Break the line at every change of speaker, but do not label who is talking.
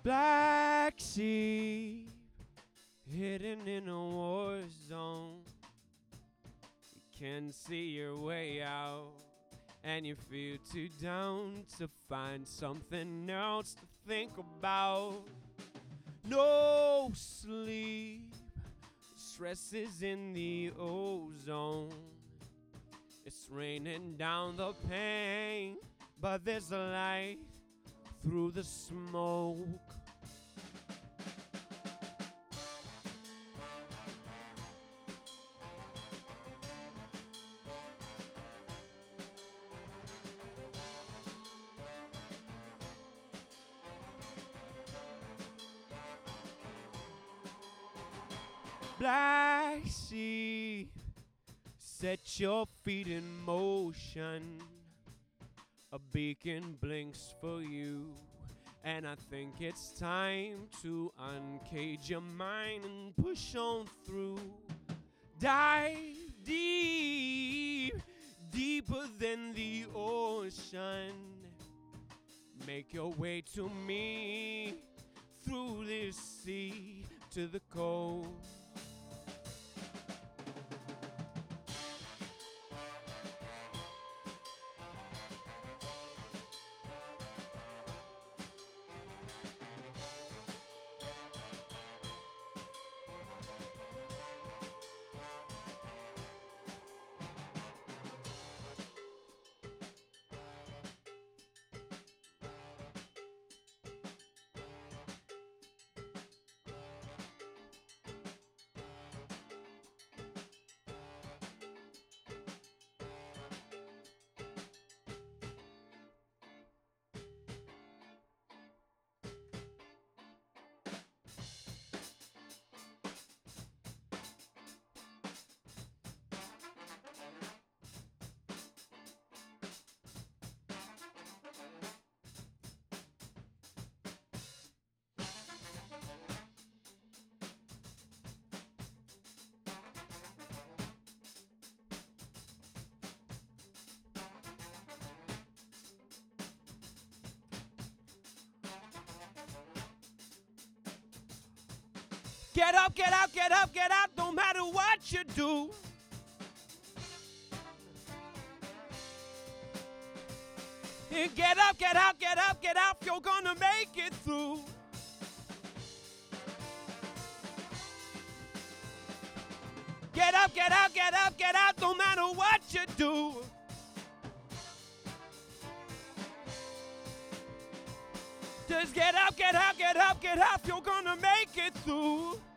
Black sheep hidden in a war zone. You can't see your way out, and you feel too down to find something else to think about. No sleep, stress is in the ozone. It's raining down the pain, but there's a light through the smoke. Black sheep, set your feet in motion. A beacon blinks for you, and I think it's time to uncage your mind and push on through. Dive deep, deeper than the ocean. Make your way to me through this sea to the coast. Get up, get up, get up, get up, no matter what you do. And get up, get up, get up, get up, you're gonna make it through. Get up, get up, get up, get up, no matter what you do. Just get up, get up, get up, get up, you're gonna make it through.